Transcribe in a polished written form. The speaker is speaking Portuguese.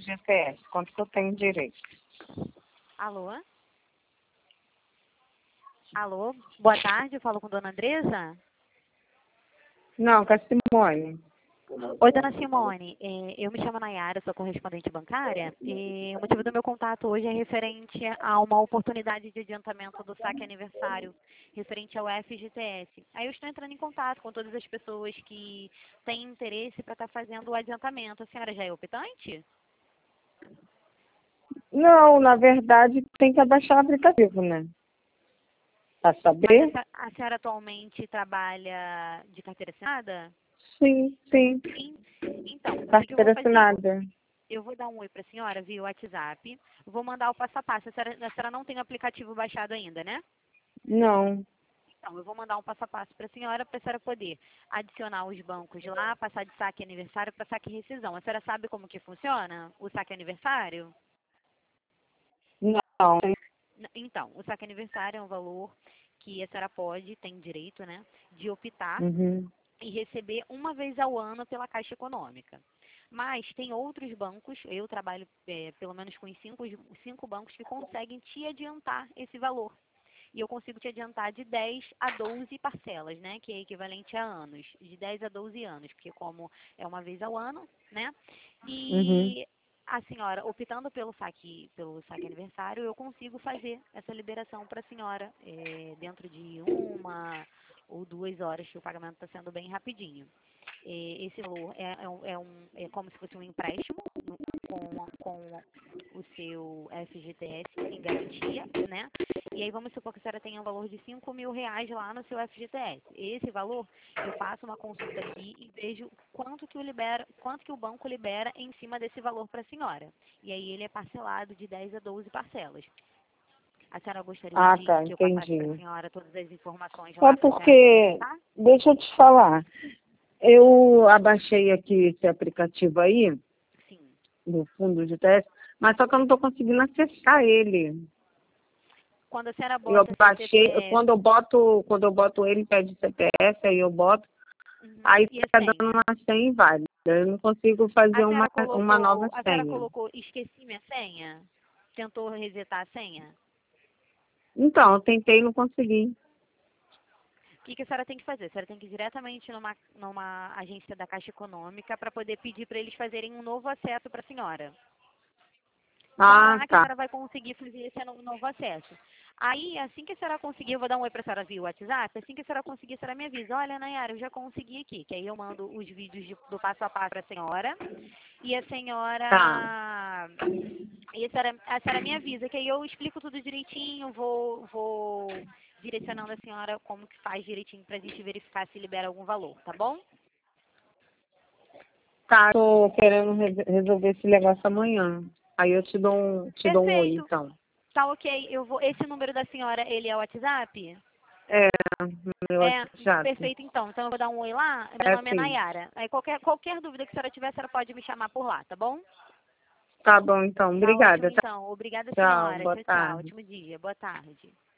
FGTS? Quanto que eu tenho direito? Alô? Alô? Boa tarde, eu falo com Dona Andresa? Não, com a Simone. Oi, Dona Simone. Eu me chamo Nayara, sou correspondente bancária e o motivo do meu contato hoje é referente a uma oportunidade de adiantamento do saque aniversário, referente ao FGTS. Aí eu estou entrando em contato com todas as pessoas que têm interesse para estar fazendo o adiantamento. A senhora já é optante? Não, na verdade, tem que abaixar o aplicativo, né? Pra Mas saber? a senhora atualmente trabalha de carteira assinada? Sim, sim. Sim. Então, o que eu vou Carteira fazer? assinada. Eu vou dar um oi para a senhora via WhatsApp. Vou mandar o passo a passo. A senhora não tem o aplicativo baixado ainda, né? Não. Então, eu vou mandar um passo a passo para a senhora poder adicionar os bancos lá, passar de saque aniversário para saque rescisão. A senhora sabe como que funciona o saque aniversário? Não. Então, o saque aniversário é um valor que a senhora pode, tem direito, né, de optar Uhum. e receber uma vez ao ano pela Caixa Econômica. Mas tem outros bancos, eu trabalho pelo menos com cinco bancos que conseguem te adiantar esse valor. E eu consigo te adiantar de 10 a 12 parcelas, né? Que é equivalente a anos, de 10 a 12 anos, porque como é uma vez ao ano, né? Uhum. E a senhora, optando pelo saque aniversário, eu consigo fazer essa liberação para a senhora dentro de 1 ou 2 horas, que o pagamento está sendo bem rapidinho. Esse valor é como se fosse um empréstimo com o seu FGTS em garantia, né? E aí vamos supor que a senhora tenha um valor de R$ 5.000 lá no seu FGTS. Esse valor, eu faço uma consulta aqui e vejo quanto que o banco libera em cima desse valor para a senhora. E aí ele é parcelado de 10 a 12 parcelas. A senhora gostaria Ah, tá, que eu passasse para a entendi. senhora todas as informações É lá para a senhora porque, consultar? deixa eu te falar, eu abaixei aqui esse aplicativo aí, Sim. do fundo de teste, mas só que eu não estou conseguindo acessar ele. Quando a senhora Eu bota seu baixei, CPF quando eu boto ele, pede CPF, aí eu boto, aí e a fica dando senha. uma senha inválida. Eu não consigo fazer uma nova A senhora senha. colocou, esqueci minha senha? Tentou resetar a senha? Então, eu tentei e não consegui. O que a senhora tem que fazer? A senhora tem que ir diretamente numa agência da Caixa Econômica para poder pedir para eles fazerem um novo acesso para a senhora. Só Ah, lá que a tá. senhora vai conseguir fazer esse novo acesso. Aí, assim que a senhora conseguir, eu vou dar um oi para a senhora via WhatsApp, assim que a senhora conseguir, a senhora me avisa. Olha, Nayara, eu já consegui aqui. Que aí eu mando os vídeos do passo a passo para a senhora. E a Tá. senhora... E a senhora me avisa, que aí eu explico tudo direitinho, vou direcionando a senhora como que faz direitinho para a gente verificar se libera algum valor, tá bom? Tá, tô querendo resolver esse negócio amanhã. Aí eu te dou um oi, Perfeito. então. Tá ok. Esse número da senhora, ele é o WhatsApp? É, meu É, WhatsApp. perfeito então. Então eu vou dar um oi lá. Meu É nome é sim. Nayara. Aí qualquer dúvida que a senhora tiver, a senhora pode me chamar por lá, tá bom? Tá bom, então. Tá ótimo Obrigada. então. Obrigada, Tchau. senhora. Boa Tchau, tchau. tarde. Ótimo dia. Boa tarde.